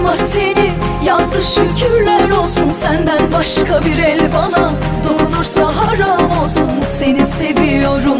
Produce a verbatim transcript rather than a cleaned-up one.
ama seni yazdı şükürler olsun. Senden başka bir el bana dokunursa haram olsun. Seni seviyorum